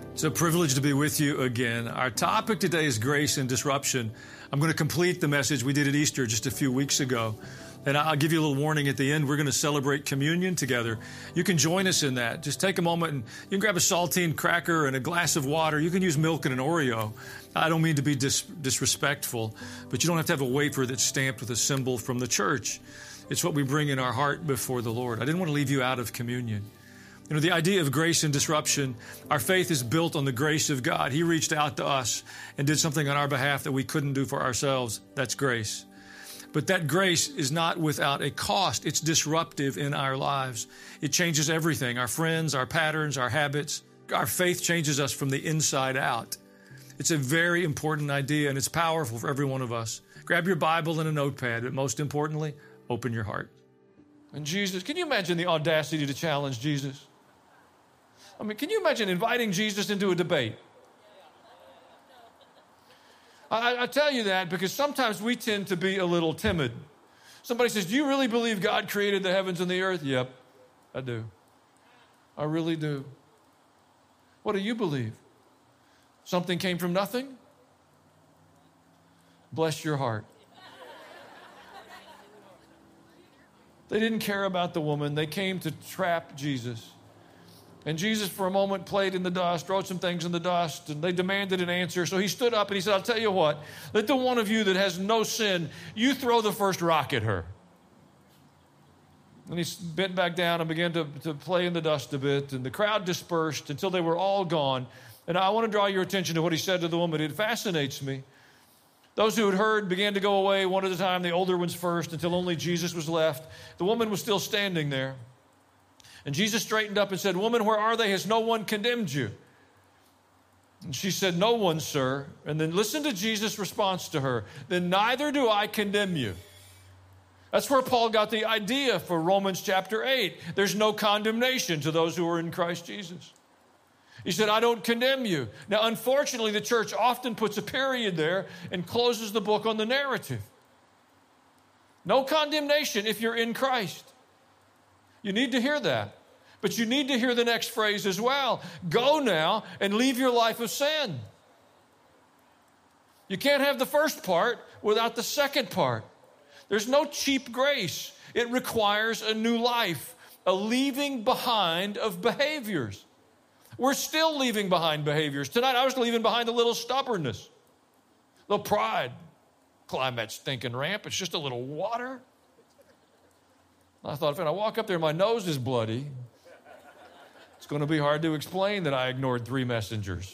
It's a privilege to be with you again. Our topic today is grace and disruption. I'm going to complete the message we did at Easter just a few weeks ago. And I'll give you a little warning at the end. We're going to celebrate communion together. You can join us in that. Just take a moment and you can grab a saltine cracker and a glass of water. You can use milk and an Oreo. I don't mean to be disrespectful, but you don't have to have a wafer that's stamped with a symbol from the church. It's what we bring in our heart before the Lord. I didn't want to leave you out of communion. You know, the idea of grace and disruption, our faith is built on the grace of God. He reached out to us and did something on our behalf that we couldn't do for ourselves. That's grace. But that grace is not without a cost. It's disruptive in our lives. It changes everything, our friends, our patterns, our habits. Our faith changes us from the inside out. It's a very important idea, and it's powerful for every one of us. Grab your Bible and a notepad, but most importantly, open your heart. And Jesus, can you imagine the audacity to challenge Jesus? I mean, can you imagine inviting Jesus into a debate? I tell you that because sometimes we tend to be a little timid. Somebody says, do you really believe God created the heavens and the earth? Yep, I do. I really do. What do you believe? Something came from nothing? Bless your heart. They didn't care about the woman. They came to trap Jesus. And Jesus, for a moment, played in the dust, wrote some things in the dust, and they demanded an answer. So he stood up and he said, I'll tell you what, let the one of you that has no sin, you throw the first rock at her. And he bent back down and began to play in the dust a bit, and the crowd dispersed until they were all gone. And I want to draw your attention to what he said to the woman. It fascinates me. Those who had heard began to go away one at a time, the older ones first, until only Jesus was left. The woman was still standing there. And Jesus straightened up and said, woman, where are they? Has no one condemned you? And she said, no one, sir. And then listen to Jesus' response to her. Then neither do I condemn you. That's where Paul got the idea for Romans chapter 8. There's no condemnation to those who are in Christ Jesus. He said, I don't condemn you. Now, unfortunately, the church often puts a period there and closes the book on the narrative. No condemnation if you're in Christ. You need to hear that. But you need to hear the next phrase as well. Go now and leave your life of sin. You can't have the first part without the second part. There's no cheap grace. It requires a new life, a leaving behind of behaviors. We're still leaving behind behaviors. Tonight I was leaving behind a little stubbornness, a little pride. Climb that stinking ramp. It's just a little water. I thought, if I walk up there and my nose is bloody, it's going to be hard to explain that I ignored 3 messengers.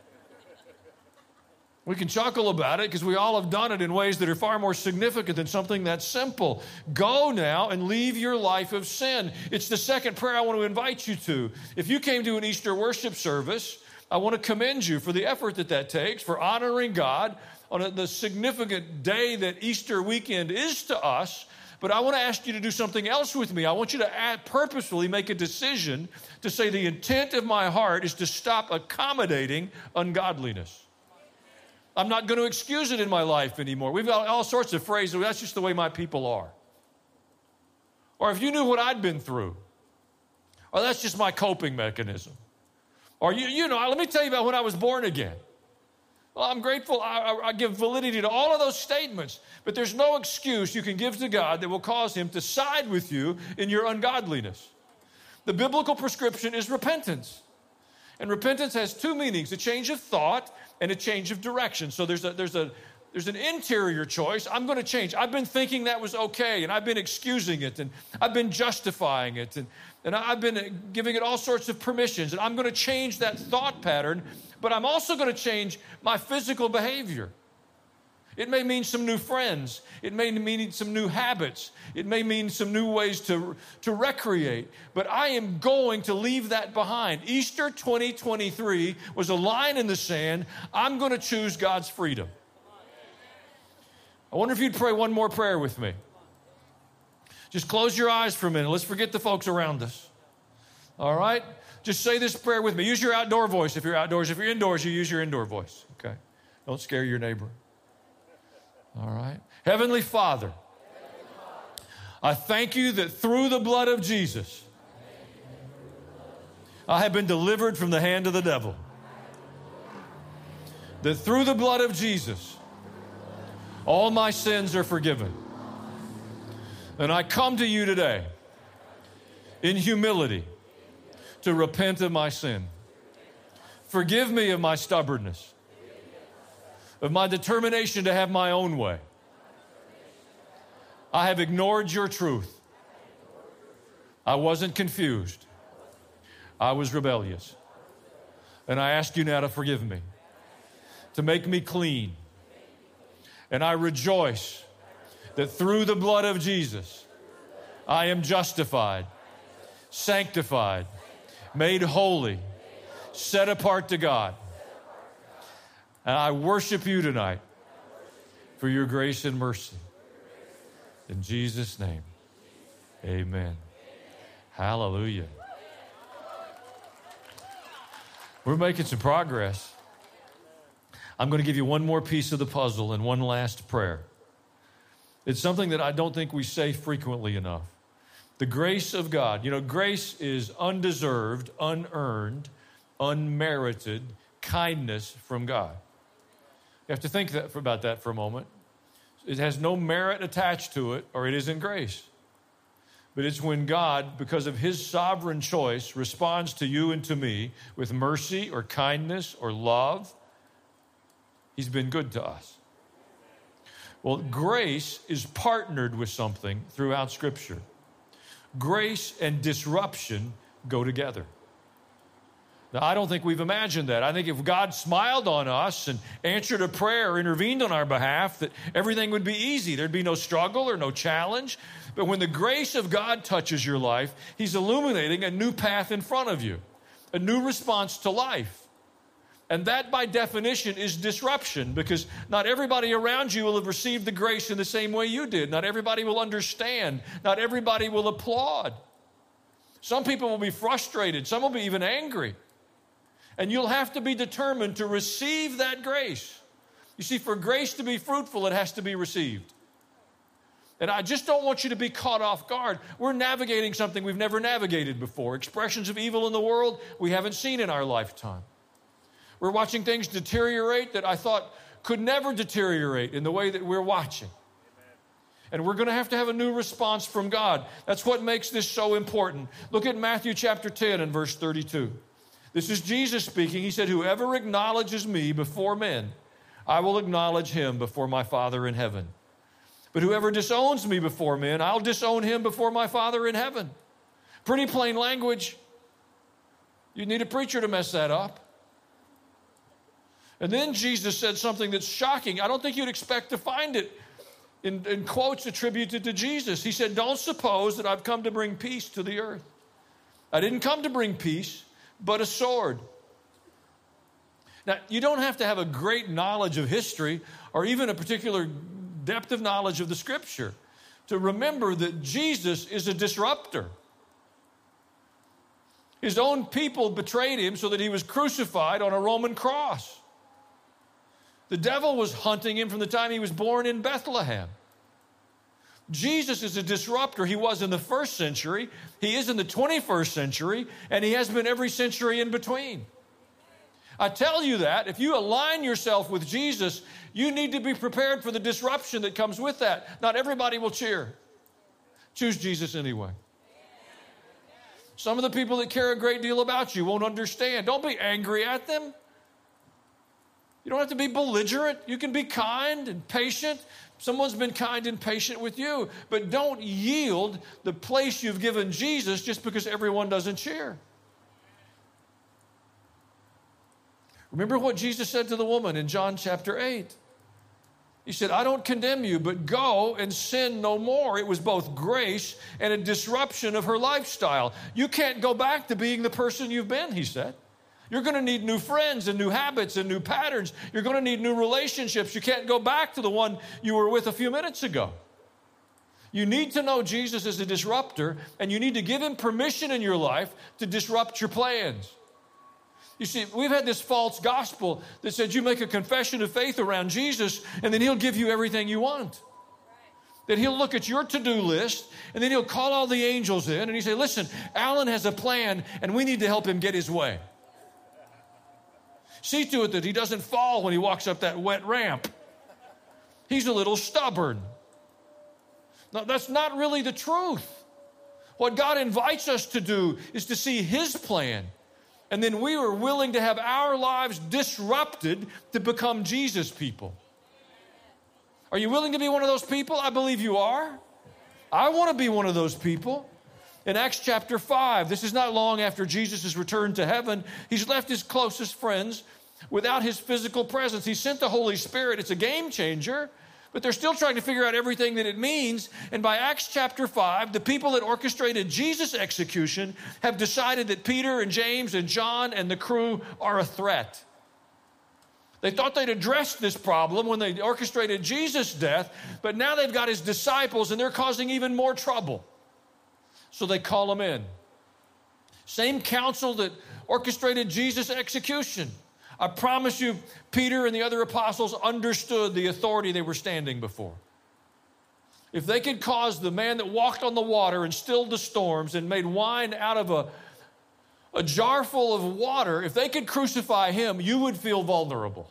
We can chuckle about it because we all have done it in ways that are far more significant than something that's simple. Go now and leave your life of sin. It's the second prayer I want to invite you to. If you came to an Easter worship service, I want to commend you for the effort that takes, for honoring God on the significant day that Easter weekend is to us. But I want to ask you to do something else with me. I want you to purposefully make a decision to say the intent of my heart is to stop accommodating ungodliness. I'm not going to excuse it in my life anymore. We've got all sorts of phrases. That's just the way my people are. Or if you knew what I'd been through. Or that's just my coping mechanism. Or, let me tell you about when I was born again. Well, I'm grateful. I give validity to all of those statements, but there's no excuse you can give to God that will cause him to side with you in your ungodliness. The biblical prescription is repentance. And repentance has 2 meanings, a change of thought and a change of direction. So there's an interior choice. I'm going to change. I've been thinking that was okay, and I've been excusing it, and I've been justifying it, and I've been giving it all sorts of permissions, and I'm going to change that thought pattern, but I'm also going to change my physical behavior. It may mean some new friends. It may mean some new habits. It may mean some new ways to recreate. But I am going to leave that behind. Easter 2023 was a line in the sand. I'm going to choose God's freedom. I wonder if you'd pray one more prayer with me. Just close your eyes for a minute. Let's forget the folks around us. All right? Just say this prayer with me. Use your outdoor voice if you're outdoors. If you're indoors, you use your indoor voice. Okay? Don't scare your neighbor. All right? Heavenly Father, I thank you that through the blood of Jesus, I have been delivered from the hand of the devil. that through the blood of Jesus, all my sins are forgiven. And I come to you today in humility to repent of my sin. Forgive me of my stubbornness, of my determination to have my own way. I have ignored your truth. I wasn't confused. I was rebellious. And I ask you now to forgive me, to make me clean. And I rejoice that through the blood of Jesus, I am justified, sanctified, made holy, set apart to God. And I worship you tonight for your grace and mercy. In Jesus' name, amen. Hallelujah. We're making some progress. I'm going to give you one more piece of the puzzle and one last prayer. It's something that I don't think we say frequently enough. The grace of God. You know, grace is undeserved, unearned, unmerited kindness from God. You have to think about that for a moment. It has no merit attached to it, or it isn't grace. But it's when God, because of his sovereign choice, responds to you and to me with mercy or kindness or love. He's been good to us. Well, grace is partnered with something throughout Scripture. Grace and disruption go together. Now, I don't think we've imagined that. I think if God smiled on us and answered a prayer, intervened on our behalf, that everything would be easy. There'd be no struggle or no challenge. But when the grace of God touches your life, he's illuminating a new path in front of you, a new response to life. And that, by definition, is disruption, because not everybody around you will have received the grace in the same way you did. Not everybody will understand. Not everybody will applaud. Some people will be frustrated. Some will be even angry. And you'll have to be determined to receive that grace. You see, for grace to be fruitful, it has to be received. And I just don't want you to be caught off guard. We're navigating something we've never navigated before. Expressions of evil in the world we haven't seen in our lifetime. We're watching things deteriorate that I thought could never deteriorate in the way that we're watching. And we're going to have a new response from God. That's what makes this so important. Look at Matthew chapter 10 and verse 32. This is Jesus speaking. He said, "Whoever acknowledges me before men, I will acknowledge him before my Father in heaven. But whoever disowns me before men, I'll disown him before my Father in heaven." Pretty plain language. You need a preacher to mess that up. And then Jesus said something that's shocking. I don't think you'd expect to find it in quotes attributed to Jesus. He said, "Don't suppose that I've come to bring peace to the earth. I didn't come to bring peace, but a sword." Now, you don't have to have a great knowledge of history or even a particular depth of knowledge of the Scripture to remember that Jesus is a disruptor. His own people betrayed him so that he was crucified on a Roman cross. The devil was hunting him from the time he was born in Bethlehem. Jesus is a disruptor. He was in the first century, he is in the 21st century, and he has been every century in between. I tell you that if you align yourself with Jesus, you need to be prepared for the disruption that comes with that. Not everybody will cheer. Choose Jesus anyway. Some of the people that care a great deal about you won't understand. Don't be angry at them. You don't have to be belligerent. You can be kind and patient. Someone's been kind and patient with you. But don't yield the place you've given Jesus just because everyone doesn't cheer. Remember what Jesus said to the woman in John chapter 8. He said, "I don't condemn you, but go and sin no more." It was both grace and a disruption of her lifestyle. You can't go back to being the person you've been, he said. You're going to need new friends and new habits and new patterns. You're going to need new relationships. You can't go back to the one you were with a few minutes ago. You need to know Jesus as a disruptor, and you need to give him permission in your life to disrupt your plans. You see, we've had this false gospel that said you make a confession of faith around Jesus, and then he'll give you everything you want. That he'll look at your to-do list, and then he'll call all the angels in, and he'll say, "Listen, Alan has a plan, and we need to help him get his way." See to it that he doesn't fall when he walks up that wet ramp. He's a little stubborn. No, that's not really the truth. What God invites us to do is to see his plan. And then we are willing to have our lives disrupted to become Jesus people. Are you willing to be one of those people? I believe you are. I want to be one of those people. In Acts chapter 5, this is not long after Jesus has returned to heaven. He's left his closest friends without his physical presence. He sent the Holy Spirit. It's a game changer, but they're still trying to figure out everything that it means. And by Acts chapter 5, the people that orchestrated Jesus' execution have decided that Peter and James and John and the crew are a threat. They thought they'd addressed this problem when they orchestrated Jesus' death, but now they've got his disciples and they're causing even more trouble. So they call them in. Same council that orchestrated Jesus' execution. I promise you, Peter and the other apostles understood the authority they were standing before. If they could cause the man that walked on the water and stilled the storms and made wine out of a jar full of water, if they could crucify him, you would feel vulnerable.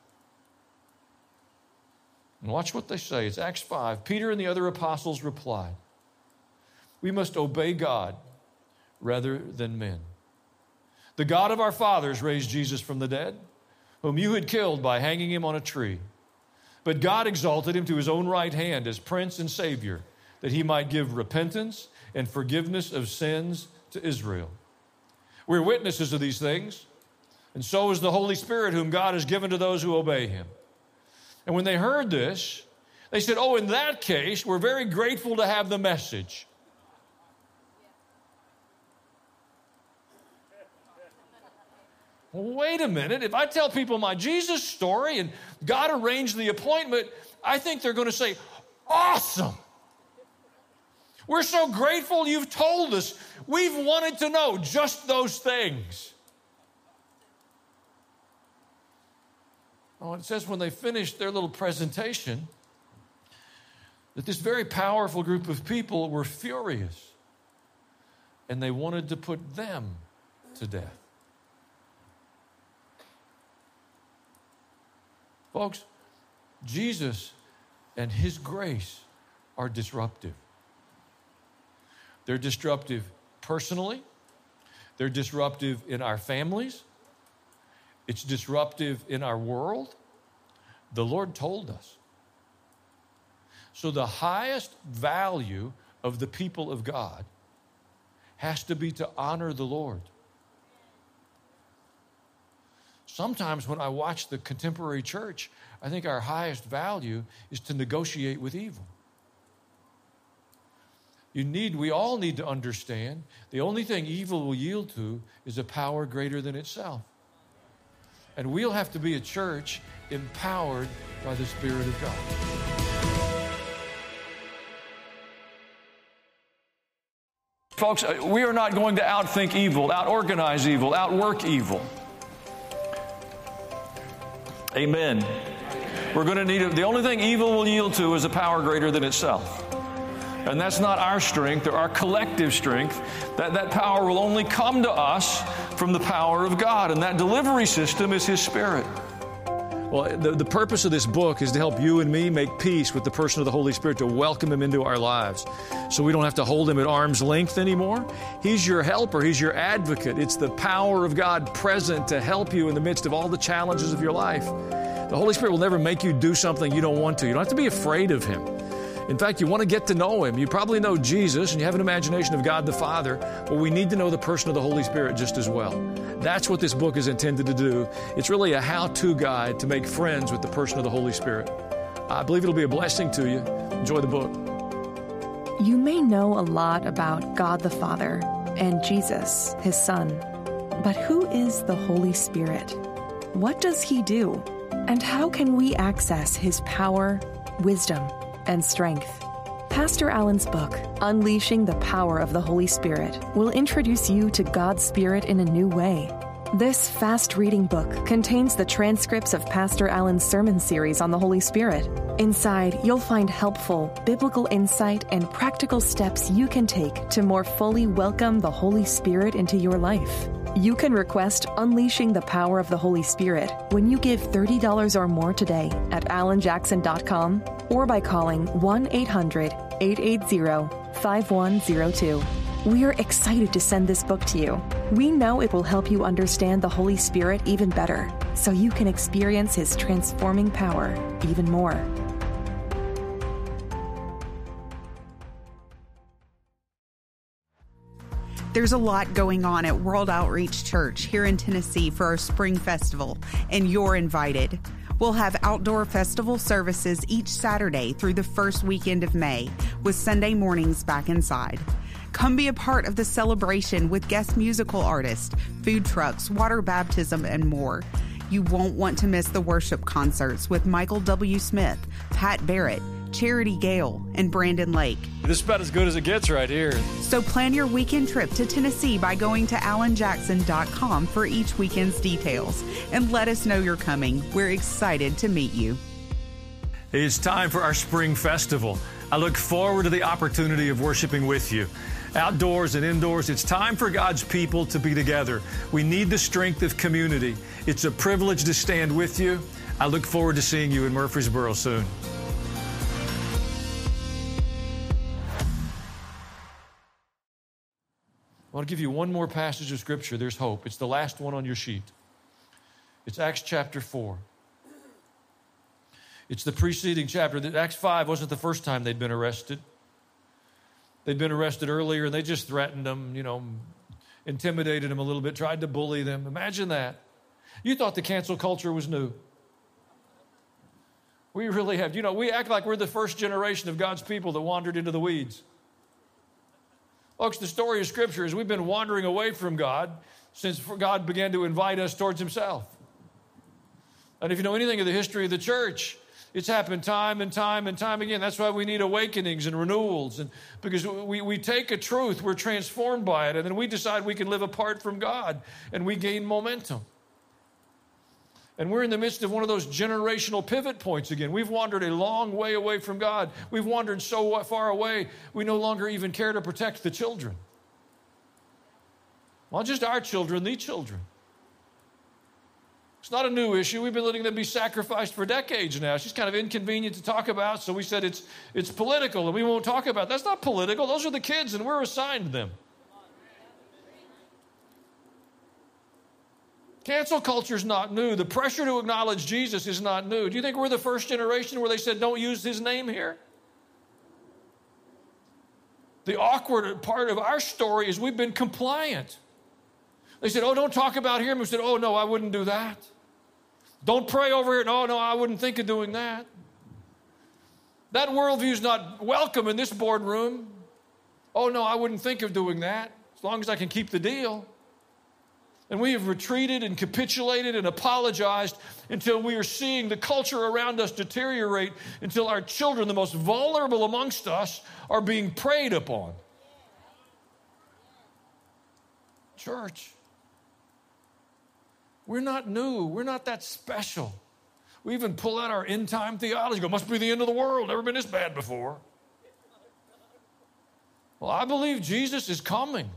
And watch what they say. It's Acts 5. Peter and the other apostles replied, "We must obey God rather than men. The God of our fathers raised Jesus from the dead, whom you had killed by hanging him on a tree. But God exalted him to his own right hand as Prince and Savior, that he might give repentance and forgiveness of sins to Israel. We're witnesses of these things, and so is the Holy Spirit whom God has given to those who obey him." And when they heard this, they said, "Oh, in that case, we're very grateful to have the message." Well, wait a minute. If I tell people my Jesus story and God arranged the appointment, I think they're going to say, "Awesome. We're so grateful you've told us. We've wanted to know just those things." Oh, it says when they finished their little presentation that this very powerful group of people were furious and they wanted to put them to death. Folks, Jesus and his grace are disruptive. They're disruptive personally. They're disruptive in our families. It's disruptive in our world. The Lord told us. So the highest value of the people of God has to be to honor the Lord. Sometimes when I watch the contemporary church, I think our highest value is to negotiate with evil. We all need to understand the only thing evil will yield to is a power greater than itself. And we'll have to be a church empowered by the Spirit of God. Folks, we are not going to outthink evil, out-organize evil, outwork evil. Amen. We're going to need it. The only thing evil will yield to is a power greater than itself. And that's not our strength or our collective strength. That power will only come to us from the power of God. And that delivery system is his Spirit. Well, the purpose of this book is to help you and me make peace with the person of the Holy Spirit, to welcome him into our lives so we don't have to hold him at arm's length anymore. He's your helper. He's your advocate. It's the power of God present to help you in the midst of all the challenges of your life. The Holy Spirit will never make you do something you don't want to. You don't have to be afraid of him. In fact, you want to get to know him. You probably know Jesus and you have an imagination of God the Father, but we need to know the person of the Holy Spirit just as well. That's what this book is intended to do. It's really a how-to guide to make friends with the person of the Holy Spirit. I believe it'll be a blessing to you. Enjoy the book. You may know a lot about God the Father and Jesus, his Son. But who is the Holy Spirit? What does he do? And how can we access his power, wisdom, and strength? Pastor Allen's book, Unleashing the Power of the Holy Spirit, will introduce you to God's Spirit in a new way. This fast-reading book contains the transcripts of Pastor Allen's sermon series on the Holy Spirit Inside, you'll find helpful, biblical insight and practical steps you can take to more fully welcome the Holy Spirit into your life. You can request Unleashing the Power of the Holy Spirit when you give $30 or more today at alanjackson.com or by calling 1-800-880-5102. We are excited to send this book to you. We know it will help you understand the Holy Spirit even better, so you can experience His transforming power even more. There's a lot going on at World Outreach Church here in Tennessee for our Spring Festival, and you're invited. We'll have outdoor festival services each Saturday through the first weekend of May, with Sunday mornings back inside. Come be a part of the celebration with guest musical artists, food trucks, water baptism, and more. You won't want to miss the worship concerts with Michael W. Smith, Pat Barrett, Charity Gale, and Brandon Lake. This is about as good as it gets right here. So plan your weekend trip to Tennessee by going to alanjackson.com for each weekend's details. And let us know you're coming. We're excited to meet you. It's time for our Spring Festival. I look forward to the opportunity of worshiping with you. Outdoors and indoors, it's time for God's people to be together. We need the strength of community. It's a privilege to stand with you. I look forward to seeing you in Murfreesboro soon. I want to give you one more passage of Scripture. There's hope. It's the last one on your sheet. It's Acts chapter 4. It's the preceding chapter. Acts 5 wasn't the first time they'd been arrested. They'd been arrested earlier, and they just threatened them, intimidated them a little bit, tried to bully them. Imagine that. You thought the cancel culture was new. We really have. We act like we're the first generation of God's people that wandered into the weeds. Folks, the story of Scripture is we've been wandering away from God since God began to invite us towards Himself. And if you know anything of the history of the church, it's happened time and time and time again. That's why we need awakenings and renewals. And because we take a truth, we're transformed by it, and then we decide we can live apart from God, and we gain momentum. And we're in the midst of one of those generational pivot points again. We've wandered a long way away from God. We've wandered so far away, we no longer even care to protect the children. Well, just our children, the children. It's not a new issue. We've been letting them be sacrificed for decades now. It's just kind of inconvenient to talk about, so we said it's political, and we won't talk about it. That's not political. Those are the kids, and we're assigned them. Cancel culture is not new. The pressure to acknowledge Jesus is not new. Do you think we're the first generation where they said, don't use His name here? The awkward part of our story is we've been compliant. They said, oh, don't talk about him. We said, oh, no, I wouldn't do that. Don't pray over here. No, I wouldn't think of doing that. That worldview is not welcome in this boardroom. Oh, no, I wouldn't think of doing that as long as I can keep the deal. And we have retreated and capitulated and apologized until we are seeing the culture around us deteriorate, until our children, the most vulnerable amongst us, are being preyed upon. Church, we're not new. We're not that special. We even pull out our end-time theology. Go, must be the end of the world. Never been this bad before. Well, I believe Jesus is coming.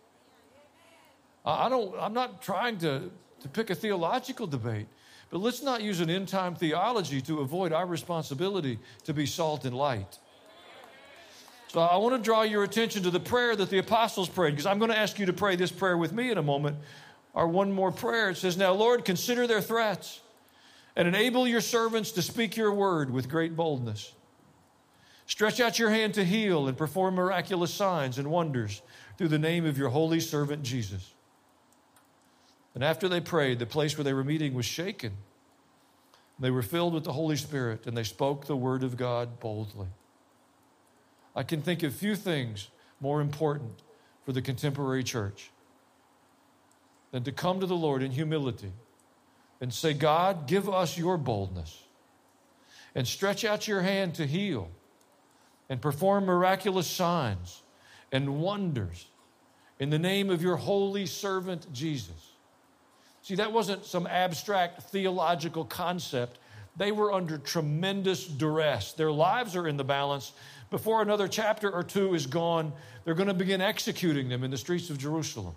I'm not trying to pick a theological debate, but let's not use an end-time theology to avoid our responsibility to be salt and light. So I want to draw your attention to the prayer that the apostles prayed, because I'm going to ask you to pray this prayer with me in a moment. Our one more prayer. It says, now, Lord, consider their threats and enable your servants to speak your word with great boldness. Stretch out your hand to heal and perform miraculous signs and wonders through the name of your holy servant, Jesus. And after they prayed, the place where they were meeting was shaken. They were filled with the Holy Spirit, and they spoke the word of God boldly. I can think of few things more important for the contemporary church than to come to the Lord in humility and say, God, give us your boldness, and stretch out your hand to heal and perform miraculous signs and wonders in the name of your holy servant, Jesus. See, that wasn't some abstract theological concept. They were under tremendous duress. Their lives are in the balance. Before another chapter or two is gone, they're going to begin executing them in the streets of Jerusalem.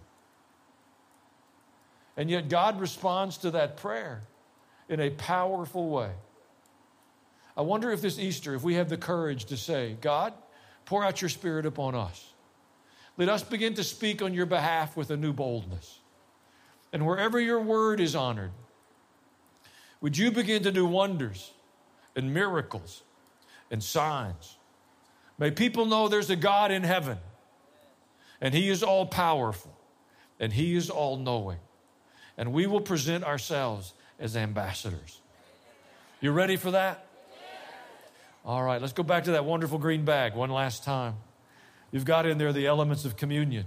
And yet God responds to that prayer in a powerful way. I wonder if this Easter, if we have the courage to say, God, pour out your Spirit upon us. Let us begin to speak on your behalf with a new boldness. And wherever your word is honored, would you begin to do wonders and miracles and signs? May people know there's a God in heaven, and he is all powerful, and he is all knowing. And we will present ourselves as ambassadors. You ready for that? All right, let's go back to that wonderful green bag one last time. You've got in there the elements of communion.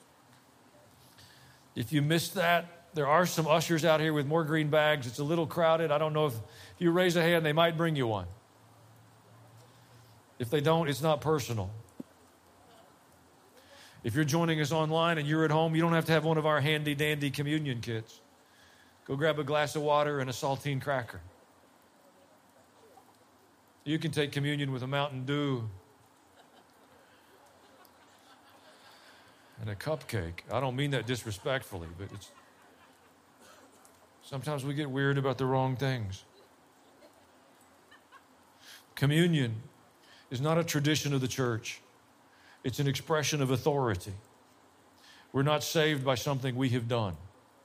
If you missed that, there are some ushers out here with more green bags. It's a little crowded. I don't know if you raise a hand, they might bring you one. If they don't, it's not personal. If you're joining us online and you're at home, you don't have to have one of our handy-dandy communion kits. Go grab a glass of water and a saltine cracker. You can take communion with a Mountain Dew and a cupcake. I don't mean that disrespectfully, but sometimes we get weird about the wrong things. Communion is not a tradition of the church. It's an expression of authority. We're not saved by something we have done.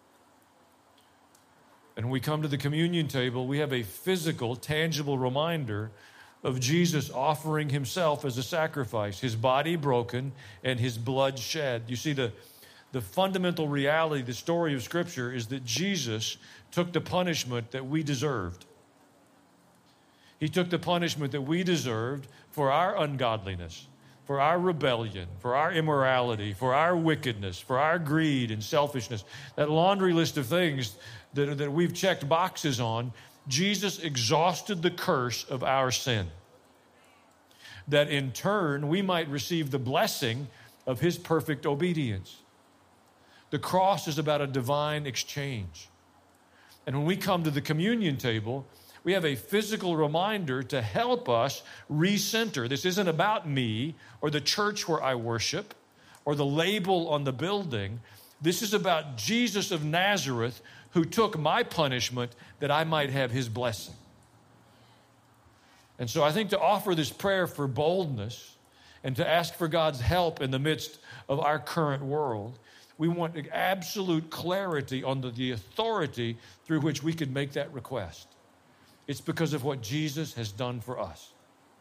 And when we come to the communion table, we have a physical, tangible reminder of Jesus offering himself as a sacrifice, his body broken and his blood shed. You see, the fundamental reality, the story of Scripture, is that Jesus took the punishment that we deserved. He took the punishment that we deserved for our ungodliness, for our rebellion, for our immorality, for our wickedness, for our greed and selfishness. That laundry list of things that we've checked boxes on, Jesus exhausted the curse of our sin, that in turn we might receive the blessing of his perfect obedience. The cross is about a divine exchange. And when we come to the communion table, we have a physical reminder to help us recenter. This isn't about me or the church where I worship or the label on the building. This is about Jesus of Nazareth, who took my punishment that I might have his blessing. And so I think to offer this prayer for boldness and to ask for God's help in the midst of our current world, we want absolute clarity on the authority through which we could make that request. It's because of what Jesus has done for us.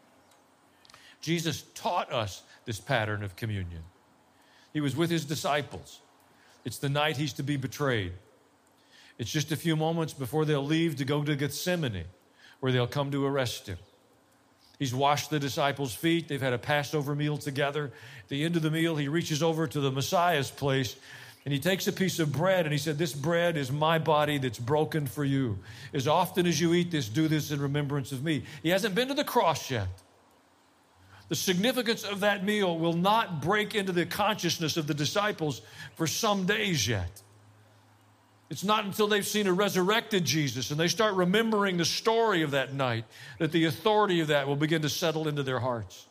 Jesus taught us this pattern of communion. He was with his disciples. It's the night he's to be betrayed. It's just a few moments before they'll leave to go to Gethsemane, where they'll come to arrest him. He's washed the disciples' feet. They've had a Passover meal together. At the end of the meal, he reaches over to the Messiah's place, and he takes a piece of bread, and he said, "This bread is my body that's broken for you. As often as you eat this, do this in remembrance of me." He hasn't been to the cross yet. The significance of that meal will not break into the consciousness of the disciples for some days yet. It's not until they've seen a resurrected Jesus and they start remembering the story of that night that the authority of that will begin to settle into their hearts.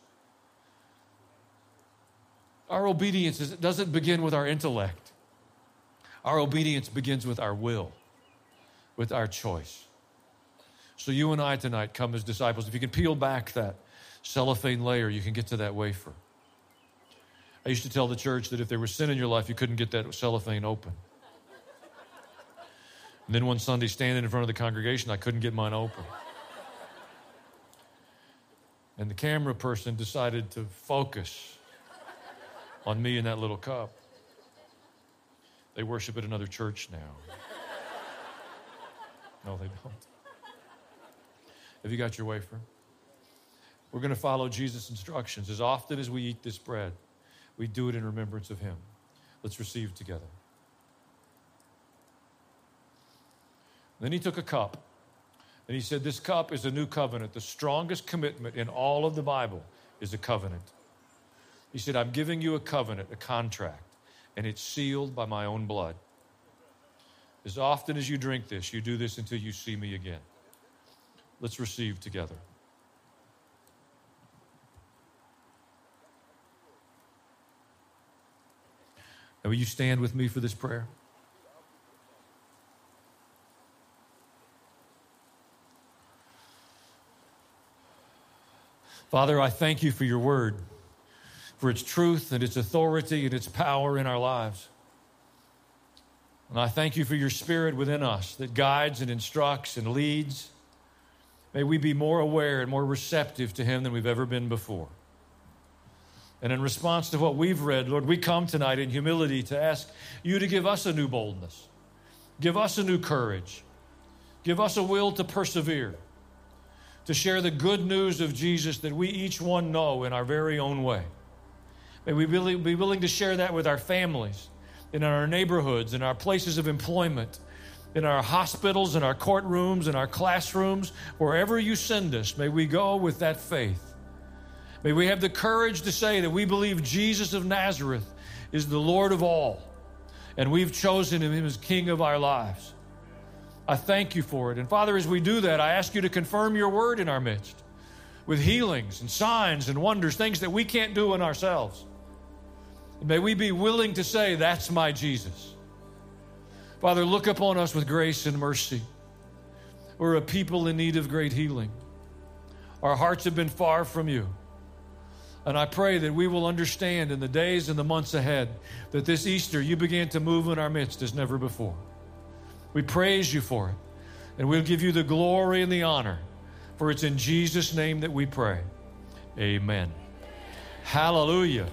Our obedience doesn't begin with our intellect. Our obedience begins with our will, with our choice. So you and I tonight come as disciples. If you can peel back that cellophane layer, you can get to that wafer. I used to tell the church that if there was sin in your life, you couldn't get that cellophane open. And then one Sunday, standing in front of the congregation, I couldn't get mine open. And the camera person decided to focus on me in that little cup. They worship at another church now. No, they don't. Have you got your wafer? We're going to follow Jesus' instructions. As often as we eat this bread, we do it in remembrance of him. Let's receive together. Then he took a cup, and he said, "This cup is a new covenant. The strongest commitment in all of the Bible is a covenant." He said, "I'm giving you a covenant, a contract, and it's sealed by my own blood. As often as you drink this, you do this until you see me again." Let's receive together. Now, will you stand with me for this prayer? Father, I thank you for your word, for its truth and its authority and its power in our lives. And I thank you for your Spirit within us that guides and instructs and leads. May we be more aware and more receptive to him than we've ever been before. And in response to what we've read, Lord, we come tonight in humility to ask you to give us a new boldness, give us a new courage, give us a will to persevere, to share the good news of Jesus that we each one know in our very own way. May we be willing to share that with our families, in our neighborhoods, in our places of employment, in our hospitals, in our courtrooms, in our classrooms, wherever you send us. May we go with that faith. May we have the courage to say that we believe Jesus of Nazareth is the Lord of all, and we've chosen him as King of our lives. I thank you for it. And Father, as we do that, I ask you to confirm your word in our midst with healings and signs and wonders, things that we can't do in ourselves. And may we be willing to say, that's my Jesus. Father, look upon us with grace and mercy. We're a people in need of great healing. Our hearts have been far from you. And I pray that we will understand in the days and the months ahead that this Easter you began to move in our midst as never before. We praise you for it. And we'll give you the glory and the honor. For it's in Jesus' name that we pray. Amen. Hallelujah.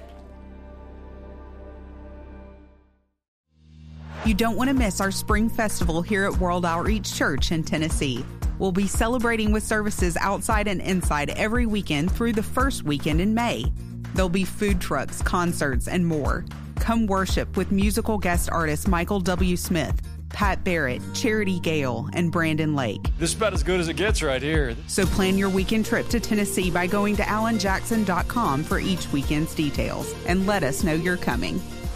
You don't want to miss our Spring Festival here at World Outreach Church in Tennessee. We'll be celebrating with services outside and inside every weekend through the first weekend in May. There'll be food trucks, concerts, and more. Come worship with musical guest artists Michael W. Smith, Pat Barrett, Charity Gale, and Brandon Lake. This is about as good as it gets right here. So plan your weekend trip to Tennessee by going to allenjackson.com for each weekend's details, and let us know you're coming.